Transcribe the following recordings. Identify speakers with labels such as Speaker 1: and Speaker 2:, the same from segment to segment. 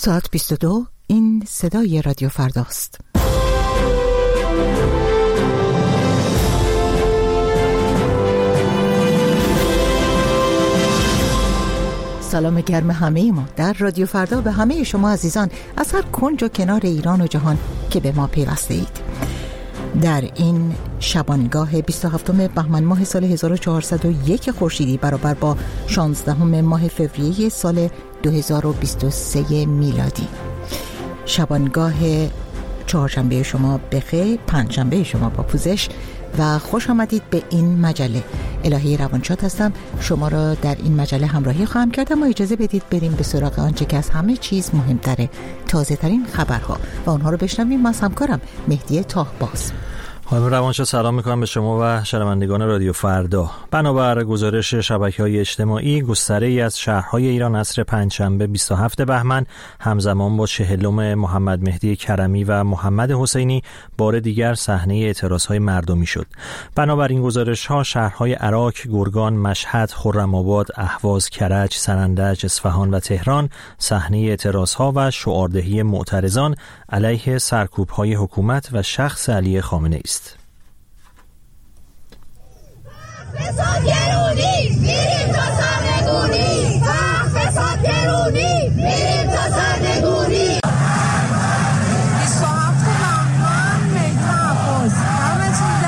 Speaker 1: ساعت 22. این صدای رادیو فرداست. سلام گرم همه ما در رادیو فردا به همه شما عزیزان از هر کنج و کنار ایران و جهان که به ما پیوسته اید. در این شبانگاه 27 بهمن ماه سال 1401 خورشیدی برابر با 16 ماه فوریه سال 2023 میلادی، شبانگاه چهارشنبه شما بخیر، پنجشنبه شما با پوزش و خوش آمدید به این مجله. الهی روانشاد هستم، شما را در این مجله همراهی خواهم کرد، اما اجازه بدید بریم به سراغ آنچه که از همه چیز مهمتره، تازه ترین خبرها و آنها رو بشنویم از همکارم مهدی طاهباز.
Speaker 2: خانم روانشاد سلام میکنم به شما و شنوندگان رادیو فردا. بنابر گزارش شبکه‌های اجتماعی، گستره‌ای از شهرهای ایران عصر پنجشنبه 27 بهمن همزمان با 40 محمد مهدی کرمی و محمد حسینی بار دیگر صحنه اعتراضهای مردمی شد. بنابر این گزارش‌ها شهرهای عراق، گرگان، مشهد، خرم‌آباد، اهواز، کرج، سنندج، اصفهان و تهران صحنه اعتراضها و شعاردهی معترضان علیه سرکوب‌های حکومت و شخص علی خامنه‌ای است.
Speaker 3: فساد گرونی میریم تا سرنگونی، فساد گرونی میریم تا سرنگونی.
Speaker 4: 27 بهمن مهتاب‌آباد همتون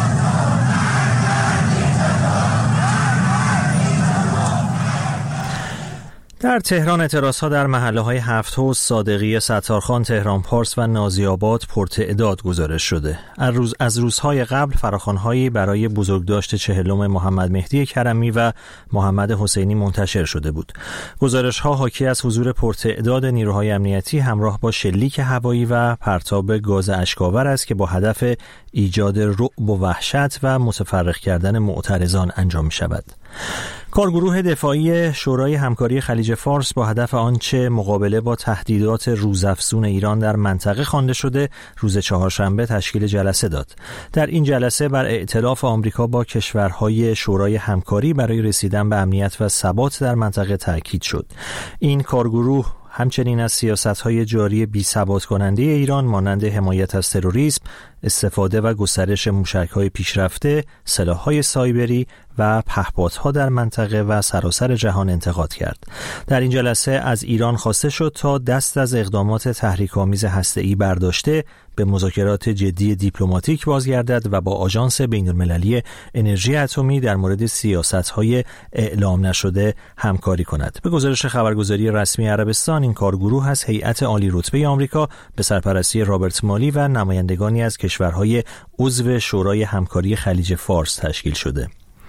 Speaker 2: در تهران اعتراضها در محله‌های هفت حوض، صادقیه، ستارخان، تهران پارس و نازی‌آباد پرتعداد گزارش شده. از روزهای قبل فراخوان‌هایی برای بزرگداشت 40 محمد مهدی کرمی و محمد حسینی منتشر شده بود. گزارش‌ها حاکی از حضور پرتعداد نیروهای امنیتی همراه با شلیک هوایی و پرتاب گاز اشک‌آور است که با هدف ایجاد رعب و وحشت و متفرق کردن معترضان انجام می‌شود. کارگروه دفاعی شورای همکاری خلیج فارس با هدف آنچه مقابله با تهدیدات روزافزون ایران در منطقه خوانده شده، روز چهارشنبه تشکیل جلسه داد. در این جلسه بر ائتلاف آمریکا با کشورهای شورای همکاری برای رسیدن به امنیت و ثبات در منطقه تاکید شد. این کارگروه همچنین از سیاست‌های جاری بی‌ثبات کننده ایران مانند حمایت از تروریسم، استفاده و گسترش موشک‌های پیشرفته، سلاح‌های سایبری و پهپادها در منطقه و سراسر جهان انتقاد کرد. در این جلسه از ایران خواسته شد تا دست از اقدامات تحریک‌آمیز هسته‌ای برداشته به مذاکرات جدی دیپلماتیک بازگردد و با آژانس بین‌المللی انرژی اتمی در مورد سیاست‌های اعلام نشده همکاری کند. به گزارش خبرگزاری رسمی عربستان، این کارگروه از هیئت عالی رتبه آمریکا به سرپرستی رابرت مالی و نمایندگانی از کشورهای عضو شورای همکاری خلیج فارس تشکیل شده.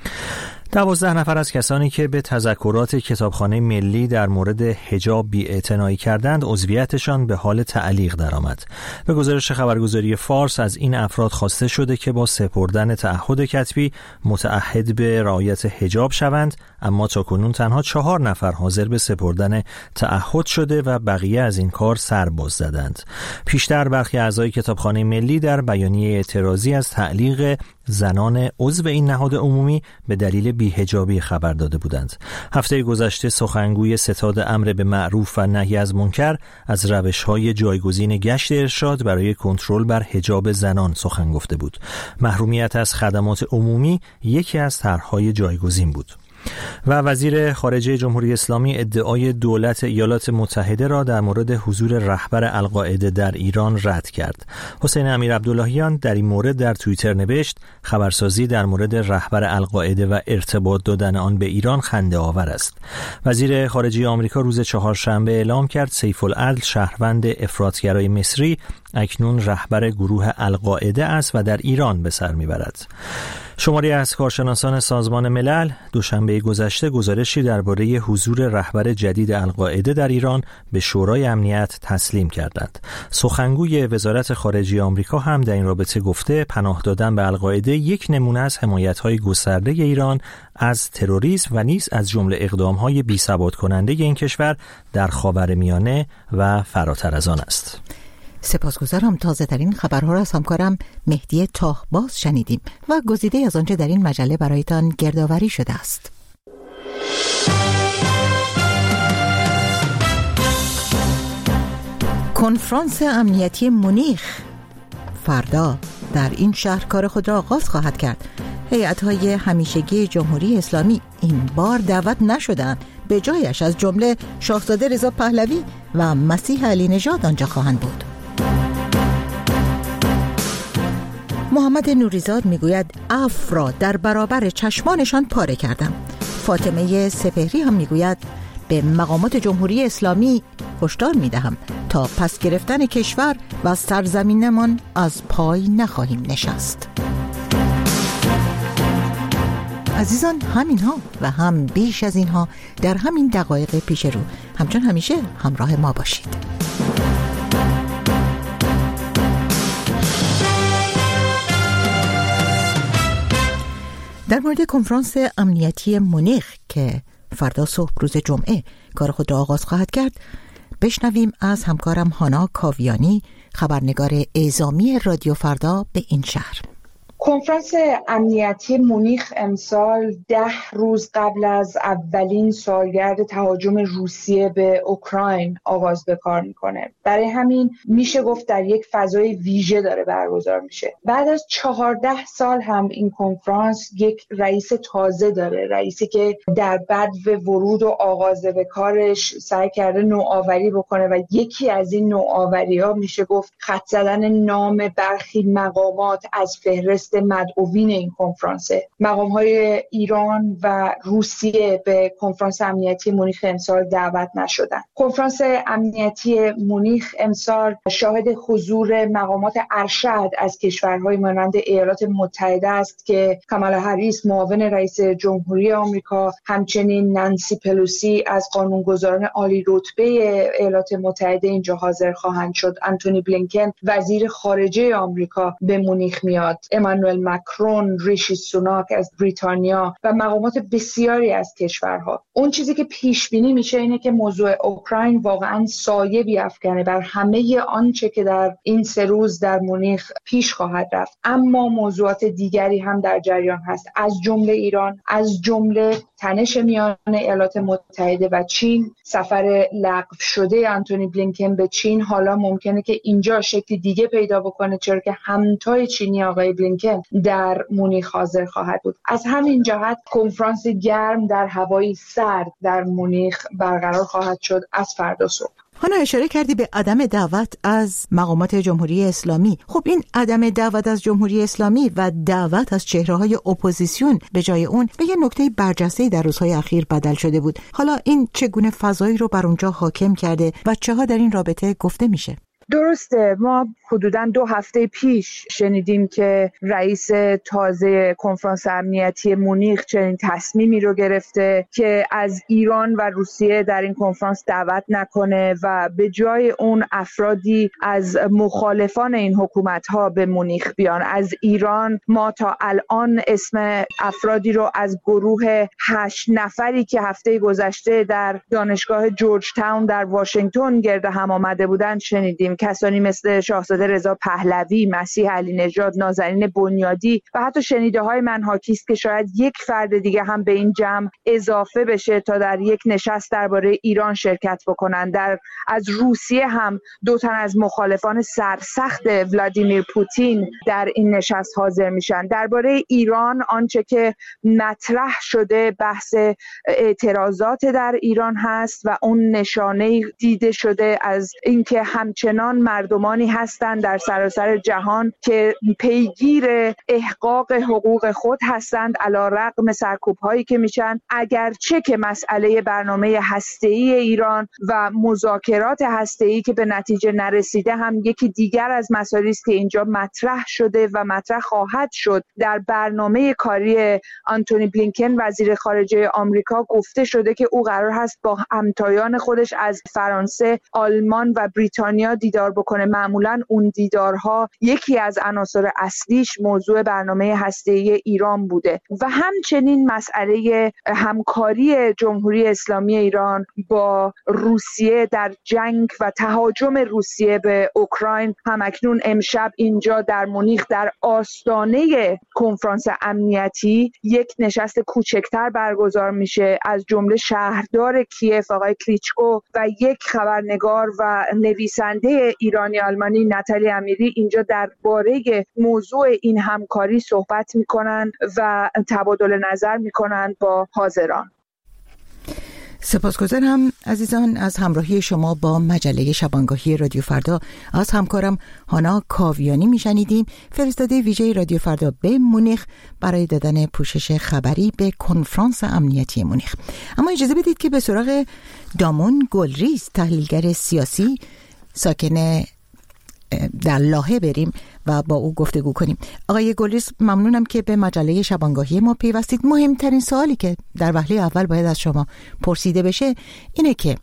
Speaker 2: 12 نفر از کسانی که به تذکرات کتابخانه ملی در مورد حجاب بی‌اعتنایی کردند، عضویتشان به حال تعلیق درآمد. به گزارش خبرگزاری فارس، از این افراد خواسته شده که با سپردن تعهد کتبی متعهد به رعایت حجاب شوند، اما تاکنون تنها 4 نفر حاضر به سپردن تعهد شده و بقیه از این کار سر باز زدند. پیشتر برخی اعضای کتابخانه ملی در بیانیه اعتراضی از تعلیق زنان عضو این نهاد عمومی به دلیل بی‌حجابی خبر داده بودند. هفته گذشته سخنگوی ستاد امر به معروف و نهی از منکر از روش‌های جایگزین گشت ارشاد برای کنترل بر حجاب زنان سخن گفته بود. محرومیت از خدمات عمومی یکی از طرح‌های جایگزین بود. و وزیر خارجه جمهوری اسلامی ادعای دولت ایالات متحده را در مورد حضور رهبر القاعده در ایران رد کرد. حسین امیرعبداللهیان در این مورد در توییتر نوشت: خبرسازی در مورد رهبر القاعده و ارتباط دادن آن به ایران خنده آور است. وزیر خارجه آمریکا روز چهارشنبه اعلام کرد سیف العدل، شهروند افراطگرای مصری، اکنون رهبر گروه القاعده است و در ایران به سر میبرد. شماری از کارشناسان سازمان ملل دوشنبه گذشته گزارشی درباره حضور رهبر جدید القاعده در ایران به شورای امنیت تسلیم کردند. سخنگوی وزارت خارجه آمریکا هم در این رابطه گفته پناه دادن به القاعده یک نمونه از حمایت‌های گسترده ایران از تروریسم و نیز از جمله اقدام‌های بی‌ثبات کننده این کشور در خاورمیانه و فراتر از آن است.
Speaker 1: سپاسگزارم. تازه ترین خبرها را از همکارم مهدی طاهباز شنیدیم و گزیده از آنچه در این مجله برایتان گردآوری شده است. کنفرانس امنیتی مونیخ فردا در این شهر کار خود را آغاز خواهد کرد. هیئت‌های همیشگی جمهوری اسلامی این بار دعوت نشدند، به جایش از جمله شاهزاده رضا پهلوی و مسیح علی نژاد آنجا خواهند بود. محمد نوریزاد میگوید عفو را در برابر چشمانشان پاره کردم. فاطمه سپهری هم میگوید به مقامات جمهوری اسلامی هشدار میدهم تا پس گرفتن کشور و سرزمینمان از پای نخواهیم نشست. عزیزان، همین ها و هم بیش از اینها در همین دقایق پیش رو. همچون همیشه همراه ما باشید. در مورد کنفرانس امنیتی مونیخ که فردا صبح روز جمعه کار خود را آغاز خواهد کرد، بشنویم از همکارم هانا کاویانی، خبرنگار اعزامی رادیو فردا به این شهر.
Speaker 5: کنفرانس امنیتی مونیخ امسال 10 روز قبل از اولین سالگرد تهاجم روسیه به اوکراین آغاز به کار میکنه. برای همین میشه گفت در یک فضای ویژه داره برگزار میشه. بعد از 14 سال هم این کنفرانس یک رئیس تازه داره، رئیسی که در بدو ورود و آغاز به کارش سعی کرده نوآوری بکنه و یکی از این نوآوری‌ها میشه گفت خط زدن نام برخی مقامات از فهرست مدعوین این کنفرانس. مقام‌های ایران و روسیه به کنفرانس امنیتی مونیخ امسال دعوت نشدند. کنفرانس امنیتی مونیخ امسال شاهد حضور مقامات ارشد از کشورهای مانند ایالات متحده است که کامالا هریس معاون رئیس جمهوری آمریکا، همچنین نانسی پلوسی از قانونگذاران عالی رتبه ایالات متحده اینجا حاضر خواهند شد. آنتونی بلینکن وزیر خارجه آمریکا به مونیخ میاد. امانوئل ماکرون، ریشی سوناک از بریتانیا و مقامات بسیاری از کشورها. اون چیزی که پیش بینی میشه اینه که موضوع اوکراین واقعا سایه بیافکنه بر همه آنچه که در این 3 روز در مونیخ پیش خواهد رفت. اما موضوعات دیگری هم در جریان هست، از جمله ایران، از جمله تنش میان ایالات متحده و چین. سفر لغو شده آنتونی بلینکن به چین حالا ممکنه که اینجا شکل دیگه پیدا بکنه، چرا که همتای چینی آقای بلینکن در مونیخ حاضر خواهد بود. از همین جهت کنفرانس گرم در هوای سرد در مونیخ برقرار خواهد شد از فردا صبح.
Speaker 1: هانا، اشاره کردی به عدم دعوت از مقامات جمهوری اسلامی. خب این عدم دعوت از جمهوری اسلامی و دعوت از چهره‌های اپوزیسیون به جای اون به یه نکته برجسته‌ای در روزهای اخیر بدل شده بود. حالا این چگونه فضایی رو بر اونجا حاکم کرده و چه ها در این رابطه گفته میشه؟
Speaker 5: درسته، ما حدوداً 2 هفته پیش شنیدیم که رئیس تازه کنفرانس امنیتی مونیخ چنین تصمیمی رو گرفته که از ایران و روسیه در این کنفرانس دعوت نکنه و به جای اون افرادی از مخالفان این حکومت‌ها به مونیخ بیان. از ایران ما تا الان اسم افرادی رو از گروه 8 نفری که هفته گذشته در دانشگاه جورج تاون در واشنگتن گرد هم آمده بودند شنیدیم. کسانی مثل شاهزاده رضا پهلوی، مسیح علی نژاد، نازنین بنیادی و حتی شنیده‌های من حاکی است که شاید یک فرد دیگه هم به این جمع اضافه بشه تا در یک نشست درباره ایران شرکت بکنن. از روسیه هم 2 تن از مخالفان سرسخت ولادیمیر پوتین در این نشست حاضر میشن. درباره ایران آنچه که مطرح شده بحث اعتراضات در ایران هست و اون نشانه دیده شده از اینکه همچنان مردمانی هستند در سراسر جهان که پیگیر احقاق حقوق خود هستند علیرغم سرکوب‌هایی که میشن، اگرچه که مسئله برنامه هسته‌ای ایران و مذاکرات هسته‌ای که به نتیجه نرسیده هم یکی دیگر از مسائلی است که اینجا مطرح شده و مطرح خواهد شد. در برنامه کاری آنتونی بلینکن وزیر خارجه آمریکا گفته شده که او قرار هست با همتایان خودش از فرانسه، آلمان و بریتانیا دیدار بکنه. معمولاً اون دیدارها یکی از عناصر اصلیش موضوع برنامه هسته‌ای ایران بوده و همچنین مسئله همکاری جمهوری اسلامی ایران با روسیه در جنگ و تهاجم روسیه به اوکراین. همکنون امشب اینجا در مونیخ در آستانه کنفرانس امنیتی یک نشست کوچکتر برگزار میشه، از جمله شهردار کیف آقای کلیچکو و یک خبرنگار و نویسنده ایرانی آلمانی ناتالی امیری اینجا درباره موضوع این همکاری صحبت میکنن و تبادل نظر میکنن با حاضران.
Speaker 1: سپاسگزارم عزیزان از همراهی شما با مجله شبانگاهی رادیو فردا. از همکارم هانا کاویانی میشنیدیم، فرستاده ویژه رادیو فردا به مونیخ برای دادن پوشش خبری به کنفرانس امنیتی مونیخ. اما اجازه بدید که به سراغ دامون گلریز، تحلیلگر سیاسی ساکن در لاهه بریم و با او گفتگو کنیم. آقای گلریز، ممنونم که به مجله شبانگاهی ما پیوستید. مهمترین سوالی که در وهله اول باید از شما پرسیده بشه اینه که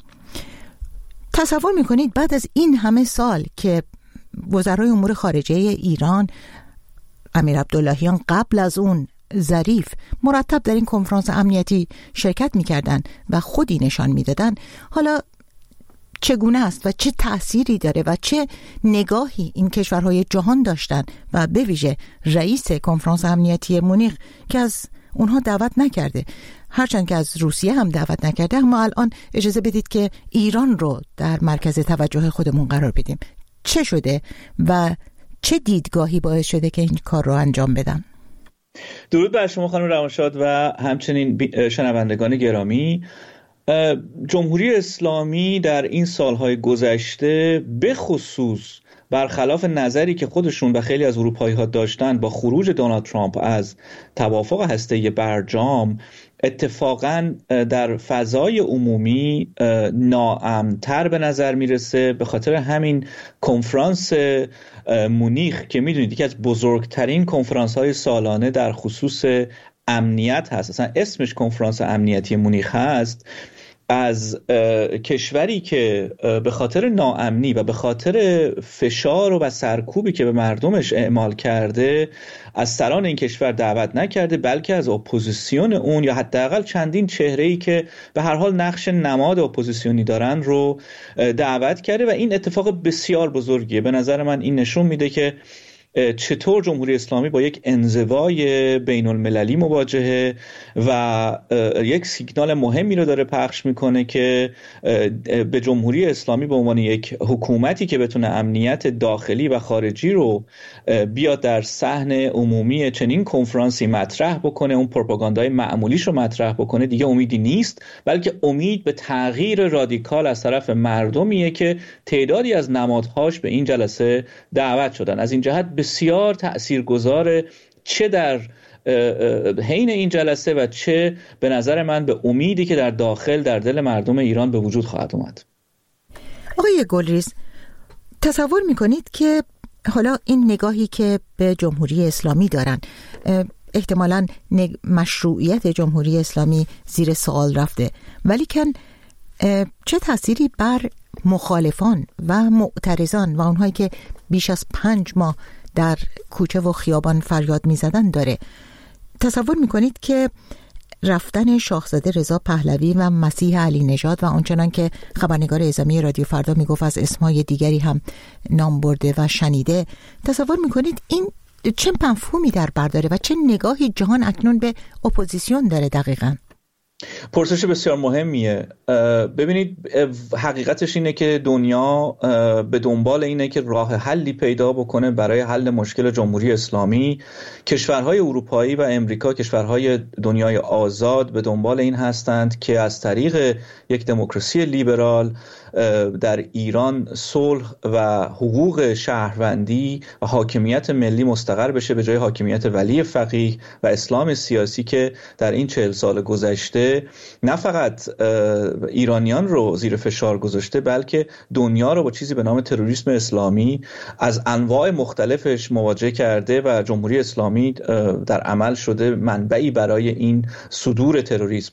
Speaker 1: تصور میکنید بعد از این همه سال که وزرای امور خارجه ایران، امیر عبداللهیان، قبل از اون ظریف، مرتب در این کنفرانس امنیتی شرکت میکردن و خودی نشان میدادن، حالا چگونه است و چه تأثیری داره و چه نگاهی این کشورهای جهان داشتن و به ویژه رئیس کنفرانس امنیتی مونیخ که از اونها دعوت نکرده، هرچند که از روسیه هم دعوت نکرده، اما الان اجازه بدید که ایران رو در مرکز توجه خودمون قرار بدیم. چه شده و چه دیدگاهی باعث شده که این کار رو انجام بدن؟
Speaker 6: درود بر شما خانم روانشاد و همچنین شنوندگان گرامی. جمهوری اسلامی در این سالهای گذشته به خصوص برخلاف نظری که خودشون و خیلی از اروپایی‌ها داشتن با خروج دونالد ترامپ از توافق هسته‌ای برجام، اتفاقاً در فضای عمومی ناامن‌تر به نظر میرسه. به خاطر همین کنفرانس مونیخ که میدونید یکی از بزرگترین کنفرانس‌های سالانه در خصوص امنیت هست، اصلا اسمش کنفرانس امنیتی مونیخ هست، از کشوری که به خاطر ناامنی و به خاطر فشار و سرکوبی که به مردمش اعمال کرده از سران این کشور دعوت نکرده، بلکه از اپوزیسیون اون یا حداقل چندین چهره‌ای که به هر حال نقش نماد اپوزیسیونی دارن رو دعوت کرده و این اتفاق بسیار بزرگیه. به نظر من این نشون میده که چطور جمهوری اسلامی با یک انزوای بین المللی مواجهه و یک سیگنال مهمی رو داره پخش میکنه که به جمهوری اسلامی به عنوان یک حکومتی که بتونه امنیت داخلی و خارجی رو بیاد در صحن عمومی چنین کنفرانسی مطرح بکنه، اون پروپاگاندای معمولیش رو مطرح بکنه، دیگه امیدی نیست، بلکه امید به تغییر رادیکال از طرف مردمیه که تعدادی از نمادهاش به این جلسه دعوت شدن. از این جهت بسیار تأثیرگذاره، چه در حین این جلسه و چه به نظر من به امیدی که در داخل در دل مردم ایران به وجود خواهد اومد.
Speaker 1: آقای گلریز، تصور میکنید که حالا این نگاهی که به جمهوری اسلامی دارن، احتمالاً مشروعیت جمهوری اسلامی زیر سوال رفته، ولی چه تأثیری بر مخالفان و معترضان و اونهایی که بیش از 5 ماه در کوچه و خیابان فریاد میزدن داره؟ تصور میکنید که رفتن شاهزاده رضا پهلوی و مسیح علی نژاد و آنچنان که خبرنگار اعزامی رادیو فردا میگفت از اسمای دیگری هم نام برده و شنیده، تصور میکنید این چه مفهومی در بر داره و چه نگاهی جهان اکنون به اپوزیسیون داره دقیقاً؟
Speaker 6: پرسش بسیار مهمیه. ببینید، حقیقتش اینه که دنیا به دنبال اینه که راه حلی پیدا بکنه برای حل مشکل جمهوری اسلامی. کشورهای اروپایی و امریکا، کشورهای دنیای آزاد، به دنبال این هستند که از طریق یک دموکراسی لیبرال در ایران صلح و حقوق شهروندی و حاکمیت ملی مستقر بشه به جای حاکمیت ولی فقیه و اسلام سیاسی که در این 40 سال گذشته نه فقط ایرانیان رو زیر فشار گذاشته، بلکه دنیا رو با چیزی به نام تروریسم اسلامی از انواع مختلفش مواجه کرده و جمهوری اسلامی در عمل شده منبعی برای این صدور تروریسم.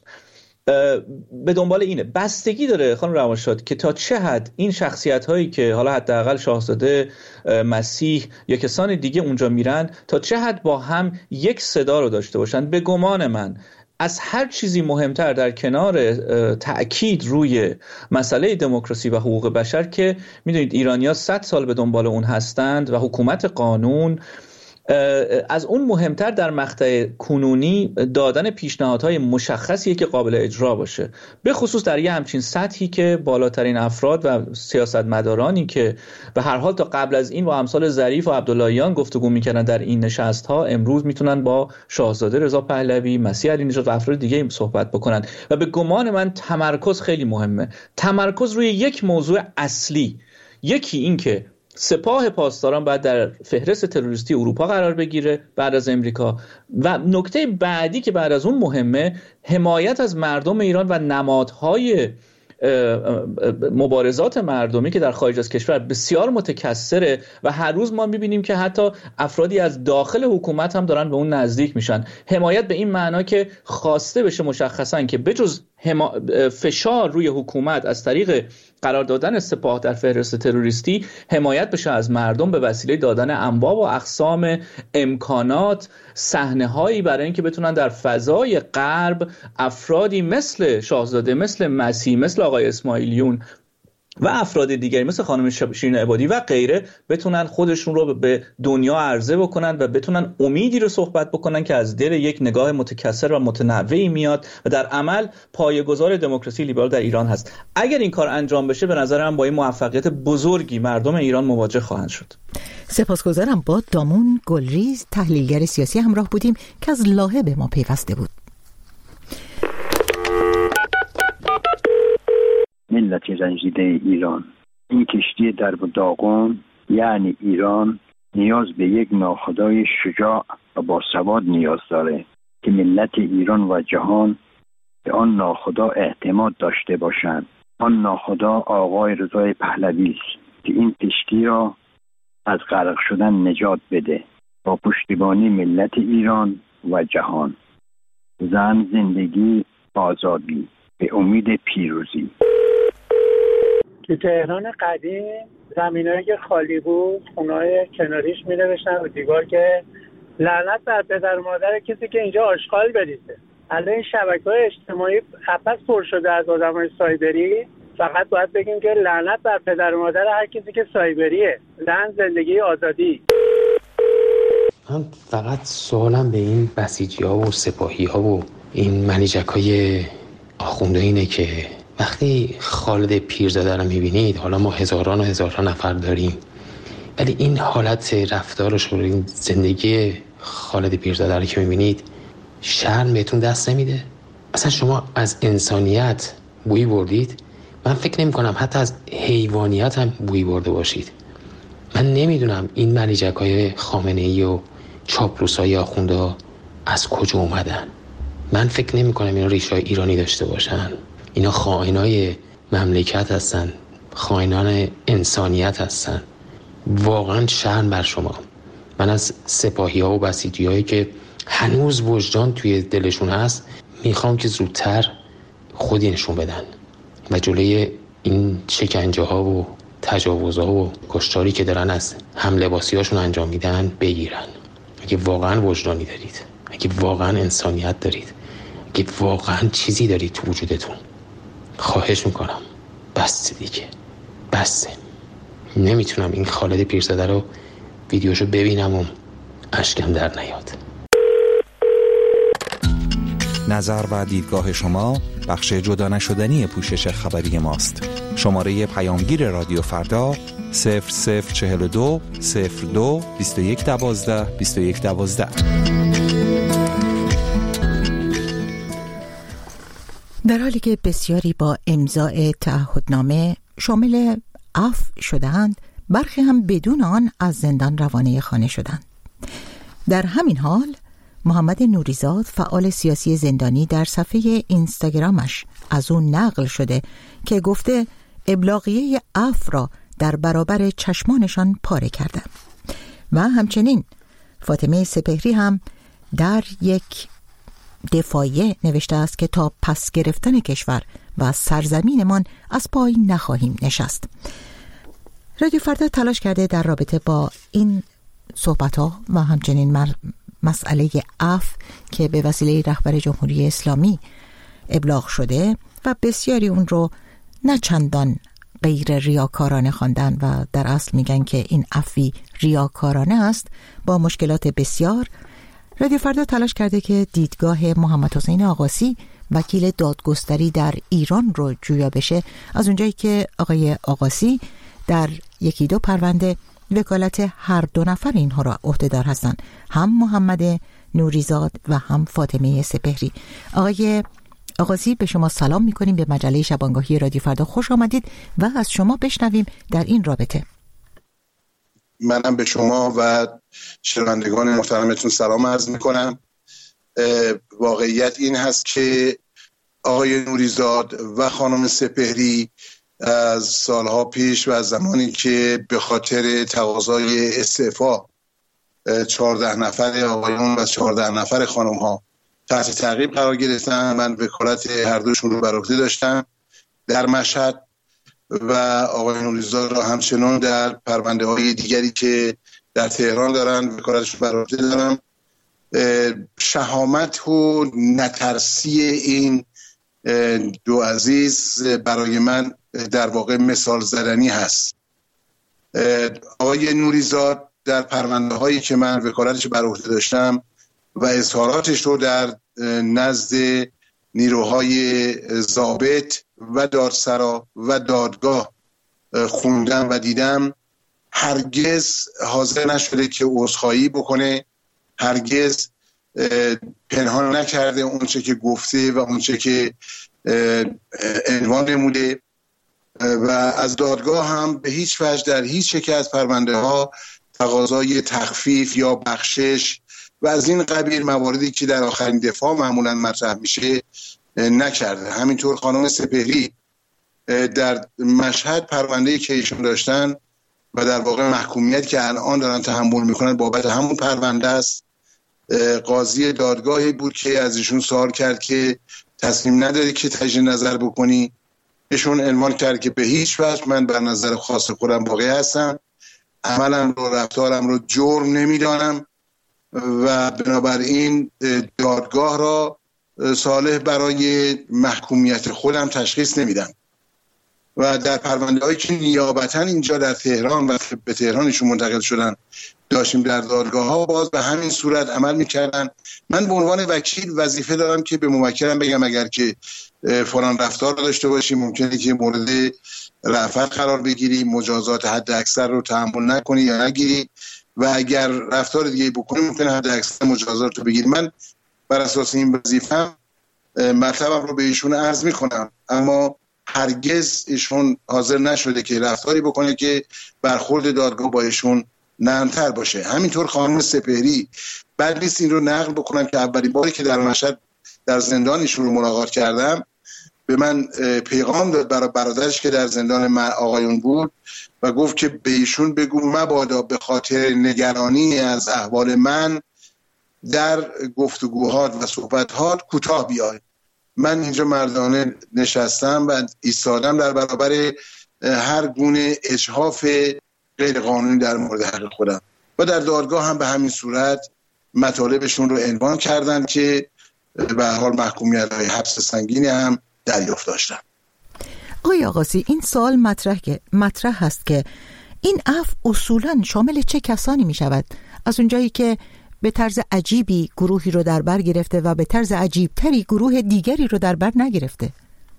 Speaker 6: به دنبال اینه. بستگی داره خانم روانشاد که تا چه حد این شخصیت هایی که حالا حداقل شاهزاده مسیح یا کسان دیگه اونجا میرن تا چه حد با هم یک صدا رو داشته باشن. به گمان من از هر چیزی مهمتر در کنار تأکید روی مسئله دموکراسی و حقوق بشر که میدونید ایرانی‌ها 100 سال به دنبال اون هستند و حکومت قانون از اون مهمتر در مقطع کنونی دادن پیشنهادهای مشخصیه که قابل اجرا باشه، به خصوص در یه همچین سطحی که بالاترین افراد و سیاستمدارانی که به هر حال تا قبل از این با امثال ظریف و عبداللهیان گفتگو میکردن در این نشست‌ها، امروز میتونن با شاهزاده رضا پهلوی، مسیح علی نژاد و افراد دیگه صحبت بکنن. و به گمان من تمرکز خیلی مهمه، تمرکز روی یک موضوع اصلی. یکی این که سپاه پاسداران باید در فهرست تروریستی اروپا قرار بگیره بعد از امریکا، و نکته بعدی که بعد از اون مهمه، حمایت از مردم ایران و نمادهای مبارزات مردمی که در خارج از کشور بسیار متکثره و هر روز ما میبینیم که حتی افرادی از داخل حکومت هم دارن به اون نزدیک میشن. حمایت به این معنا که خواسته بشه مشخصا که بجز فشار روی حکومت از طریق قرار دادن سپاه در فهرست تروریستی، حمایت بشه از مردم به وسیله دادن انواع و اقسام امکانات، صحنه‌هایی برای اینکه بتونن در فضای غرب افرادی مثل شاهزاده، مثل مسیح، مثل آقای اسماعیلیون و افراد دیگری مثل خانم شیرین عبادی و غیره بتونن خودشون رو به دنیا عرضه بکنن و بتونن امیدی رو صحبت بکنن که از دل یک نگاه متکثر و متنوعی میاد و در عمل پایه‌گذار دموکراسی لیبرال در ایران هست. اگر این کار انجام بشه، به نظرم با این موفقیت بزرگی مردم ایران مواجه خواهند شد.
Speaker 1: سپاسگزارم. با دامون گلریز، تحلیلگر سیاسی همراه بودیم که از لاهه به ما پیوسته بود.
Speaker 7: ملت رنجیده ایران، این کشتی درب و داغون یعنی ایران نیاز به یک ناخدای شجاع و باسواد نیاز داره که ملت ایران و جهان به آن ناخدا اعتماد داشته باشند. آن ناخدا آقای رضا پهلوی است که این کشتی را از غرق شدن نجات بده با پشتیبانی ملت ایران و جهان. زن، زندگی، آزادی، به امید پیروزی.
Speaker 8: تو تهران قدیم زمینایی که خالی بود، خونه‌های کناریش می‌نوشتن رو دیوار که لعنت بر پدر و مادر کسی که اینجا آشغال بریزه. الان این شبکه‌های اجتماعی پس پر شده از آدمای سایبری. فقط باید بگیم که لعنت بر پدر و مادر هر کسی که سایبریه. زن، زندگی، آزادی.
Speaker 9: من فقط سوالم به این بسیجی‌ها و سپاهی‌ها و این منیژک‌های آخونده اینه که وقتی خالد پیرزاده رو میبینید، حالا ما هزاران و هزاران نفر داریم، ولی این حالت رفتارش و این زندگی خالد پیرزاده رو که میبینید، شرم بهتون دست نمیده؟ اصلا شما از انسانیت بویی بردید؟ من فکر نمی کنم حتی از حیوانیت هم بویی برده باشید. من نمیدونم این منیژک‌های خامنه‌ای و چاپلوسای آخونده از کجا اومدن. من فکر نمی کنم اینا ریشه‌های ایرانی داشته باشن. اینا خائنای مملکت هستن، خائنان انسانیت هستن. واقعا شرم بر شما. من از سپاهی‌ها و بسیجی‌هایی که هنوز وجدان توی دلشون هست میخوام که زودتر خودی نشون بدن و جلوی این شکنجه‌ها و تجاوزها و کشتاری که دارن از هم لباسی‌هاشون انجام میدن بگیرن. اگه واقعا وجدانی دارید، اگه واقعا انسانیت دارید، اگه واقعا چیزی دارید تو وجودتون، خواهش میکنم بسته دیگه، بسته. نمیتونم این خالد پیرزاده رو ویدیوشو ببینم و اشکم در نیاد.
Speaker 10: نظر و دیدگاه شما بخش جدا نشدنی پوشش خبری ماست. شماره پیامگیر رادیو فردا 0042 02 2112 2112.
Speaker 1: در حالی که بسیاری با امضای تعهدنامه شامل عفو شدند، برخی هم بدون آن از زندان روانه خانه شدند. در همین حال محمد نوریزاد، فعال سیاسی زندانی، در صفحه اینستاگرامش از اون نقل شده که گفته ابلاغیه عفو را در برابر چشمانشان پاره کردم. و همچنین فاطمه سپهری هم در یک دفاعیه نوشته است که تا پس گرفتن کشور و سرزمینمان از پای نخواهیم نشست. رادیو فردا تلاش کرده در رابطه با این صحبت‌ها و همچنین مسئله عفو که به وسیله رهبر جمهوری اسلامی ابلاغ شده و بسیاری اون رو نه چندان غیر ریاکارانه خواندن و در اصل میگن که این عفوی ریاکارانه است، با مشکلات بسیار رادیو فردا تلاش کرده که دیدگاه محمد حسین آقاسی وکیل دادگستری در ایران رو جویا بشه، از اونجایی که آقای آقاسی در 1-2 پرونده وکالت هر 2 نفر اینها را عهدهدار هستند، هم محمد نوریزاد و هم فاطمه سپهری. آقای آقاسی به شما سلام میکنیم، به مجله شبانگاهی رادیو فردا خوش آمدید و از شما بشنویم در این رابطه.
Speaker 11: منم به شما و شنوندگان محترمتون سلام عرض میکنم. واقعیت این هست که آقای نوریزاد و خانم سپهری از سالها پیش و از زمانی که به خاطر تقاضای استعفا 14 نفر آقایون و 14 نفر خانم ها تحت تعقیب قرار گرفتن، من وکالت هر دوشون رو بر عهده داشتم در مشهد و آقای نوریزاد را همچنان در پرونده های دیگری که در تهران دارن وکالتش رو بر عهده دارم. شهامت و نترسی این دو عزیز برای من در واقع مثال زدنی هست. آقای نوریزاد در پرونده هایی که من وکالتش بر عهده داشتم و اظهاراتش رو در نزد نیروهای ضابط و دادسرا و دادگاه خوندم و دیدم، هرگز حاضر نشده که عذرخواهی بکنه، هرگز پنهان نکرده اونچه که گفته و اونچه که عنوان نموده و از دادگاه هم به هیچ وجه در هیچ یک از پرونده ها تقاضای تخفیف یا بخشش و از این قبیل مواردی که در آخرین دفاع معمولا مطرح میشه نکرده. همینطور خانم سپهری در مشهد پرونده‌ای که ایشون داشتن و در واقع محکومیت که الان دارن تحمل میکنن بابت همون پرونده است. قاضی دادگاهی بود که از ایشون سوال کرد که تصمیم نداری که تجدید نظر بکنی، ایشون عنوان کرد که به هیچ وجه من بر نظر خاص خودم باقی هستم، عملم رو رفتارم رو جرم نمیدانم و بنابراین دادگاه را صالح برای محکومیت خودم تشخیص نمیدم. و در پرونده هایی که نیابتا اینجا در تهران و به تهرانشون منتقل شدن داشتیم در دادگاه ها باز به همین صورت عمل میکردن. من به عنوان وکیل وظیفه دارم که به موکلم بگم اگر که فلان رفتار رو داشته باشی ممکنه که مورد رأفت قرار بگیری، مجازات حد اکثر رو تحمل نکنی یا نگیری و اگر رفتار دیگه بکنی ممکنه حد اکثر مجازات رو بگیری. من بر اساس این وظیفه‌ام مطلبم رو به ایشون عرض میکنم، اما هرگز ایشون حاضر نشده که رفتاری بکنه که برخورد دادگاه با ایشون نرم‌تر باشه. همینطور خانم سپهری بعد نیست این رو نقل بکنم که اولین باری که در مشهد در زندان ایشون رو ملاقات کردم به من پیغام داد برای برادرش که در زندان آقایون بود و گفت که به ایشون بگو مبادا به خاطر نگرانی از احوال من در گفتگوهات و صحبتات کوتاه بیای. من اینجا مردانه نشستم و ایستادم در برابر هر گونه اجحاف غیر قانونی در مورد حق خودم و در دادگاه هم به همین صورت مطالبشون رو عنوان کردن که به هر حال محکومیت‌های حبس سنگینی هم دریافت داشتن.
Speaker 1: آقای آقاسی، این سوال مطرح هست که این عفو اصولاً شامل چه کسانی می شود؟ از اونجایی که به طرز عجیبی گروهی رو در بر گرفته و به طرز عجیبتری گروه دیگری رو در بر نگرفته.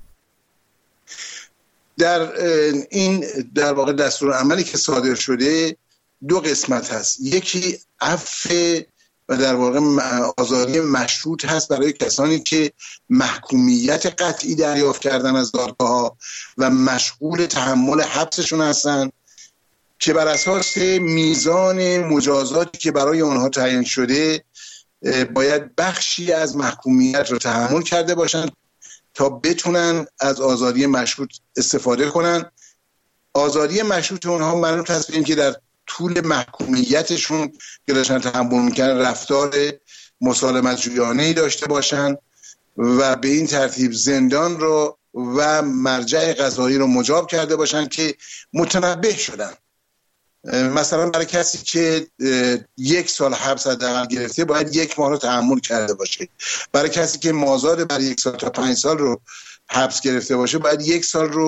Speaker 11: در این در واقع دستورالعملی که صادر شده 2 قسمت هست. یکی عفو و در واقع آزادی مشروط هست برای کسانی که محکومیت قطعی دریافت کردن از دادگاه و مشغول تحمل حبسشون هستن که بر اساس میزان مجازاتی که برای آنها تعیین شده باید بخشی از محکومیت رو تحمل کرده باشن تا بتونن از آزادی مشروط استفاده کنن. آزادی مشروط اونها منوط هست به اینکه در طول محکومیتشون که داشتن تحمل میکنن رفتار مسالمت جویانه‌ای داشته باشن و به این ترتیب زندان رو و مرجع قضایی رو مجاب کرده باشن که متنبه شدن. مثلا برای کسی که 1 سال حبس حداقل گرفته باید 1 ماه رو تحمل کرده باشه. برای کسی که مازاد برای 1 سال تا 5 سال رو حبس گرفته باشه باید 1 سال رو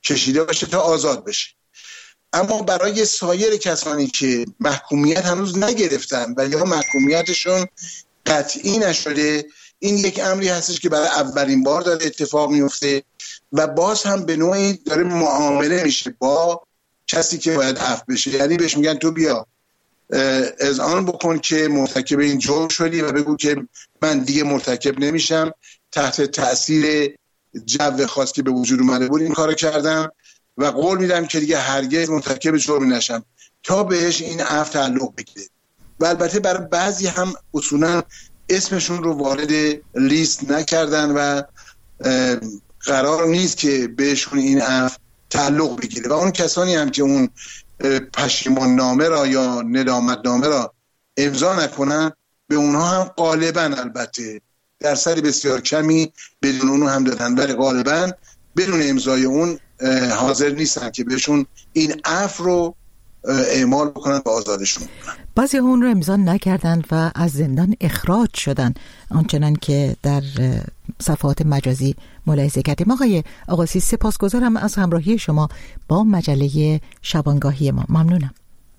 Speaker 11: کشیده باشه تا آزاد بشه. اما برای سایر کسانی که محکومیت هنوز نگرفتن و یا محکومیتشون قطعی نشده، این یک امری هستش که برای اولین بار داره اتفاق میفته و باز هم به نوعی داره معامله میشه با کسی که باید عفو بشه. یعنی بهش میگن تو بیا اذعان بکن که مرتکب این جرم شدی و بگو که من دیگه مرتکب نمیشم، تحت تأثیر جو خاص که به وجود اومده بود این کارو کردم و قول میدم که دیگه هرگز مرتکب جرمی نشم، تا بهش این عفو تعلق بگیره. و البته برای بعضی هم اصولا اسمشون رو وارد لیست نکردن و قرار نیست که بهشون این عفو تعلق بگیره و اون کسانی هم که اون پشیمان نامه را یا ندامت نامه را امضا نکنن، به اونها هم غالبا، البته درصد بسیار کمی بدون اونو هم دادن، ولی غالبا بدون امضای اون حاضر نیستن که بهشون این عفو رو اعمال بکنن و آزادشون بکنن.
Speaker 1: بعضی اون رو امضا نکردن و از زندان اخراج شدن، آنچنان که در صفحات مجازی ملاحظه کردیم. آقای آقاسی، سپاسگزارم از همراهی شما با مجله شبانگاهی ما. ممنونم.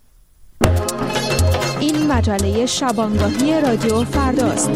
Speaker 12: این مجله شبانگاهی رادیو فرداست.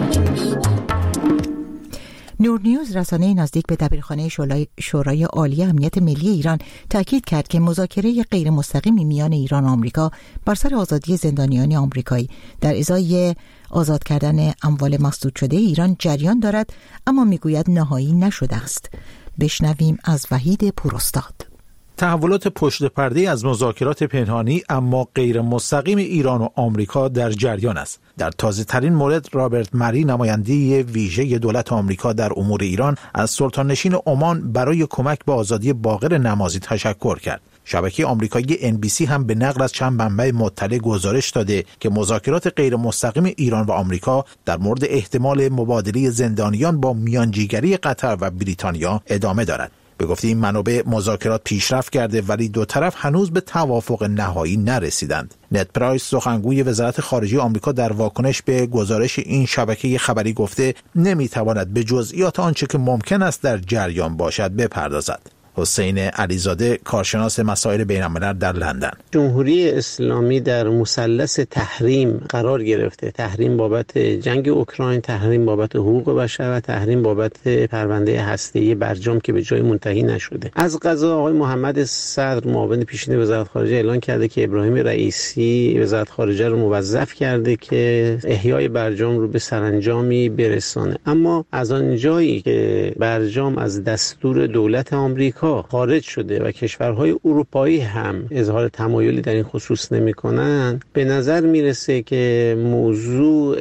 Speaker 1: نور نیوز رسانه نزدیک به دبیرخانه شورای عالی امنیت ملی ایران تاکید کرد که مذاکره غیر مستقیمی میان ایران و آمریکا بر سر آزادی زندانیان آمریکایی در ازای آزاد کردن اموال مسدود شده ایران جریان دارد، اما میگوید نهایی نشده است. بشنویم از وحید پوراستاد.
Speaker 13: تحولات پشت پرده از مذاکرات پنهانی اما غیر مستقیم ایران و آمریکا در جریان است. در تازه ترین مورد رابرت مری، نماینده ویژه دولت آمریکا در امور ایران، از سلطان نشین عمان برای کمک به آزادی باقر نمازی تشکر کرد. شبکه آمریکایی NBC هم به نقل از چند منبع مطلع گزارش داده که مذاکرات غیر مستقیم ایران و آمریکا در مورد احتمال مبادله زندانیان با میانجیگری قطر و بریتانیا ادامه دارد. به گفته این منابع مذاکرات پیشرفت کرده ولی دو طرف هنوز به توافق نهایی نرسیدند. نت پرایس، سخنگوی وزارت خارجه آمریکا، در واکنش به گزارش این شبکه خبری گفته نمیتواند به جزئیات آنچه که ممکن است در جریان باشد بپردازد. حسین علیزاده، کارشناس مسائل بین‌الملل در لندن:
Speaker 9: جمهوری اسلامی در مثلث تحریم قرار گرفته. تحریم بابت جنگ اوکراین، تحریم بابت حقوق بشر و تحریم بابت پرونده هسته‌ای برجام که به جای منتهی نشده. از قضا آقای محمد صدر، معاون پیشین وزارت خارجه، اعلان کرده که ابراهیم رئیسی وزارت خارجه رو موظف کرده که احیای برجام رو به سرانجامی برسانه. اما از آن جایی که برجام از دستور دولت آمریکا خارج شده و کشورهای اروپایی هم اظهار تمایلی در این خصوص نمی‌کنند، به نظر میرسه که موضوع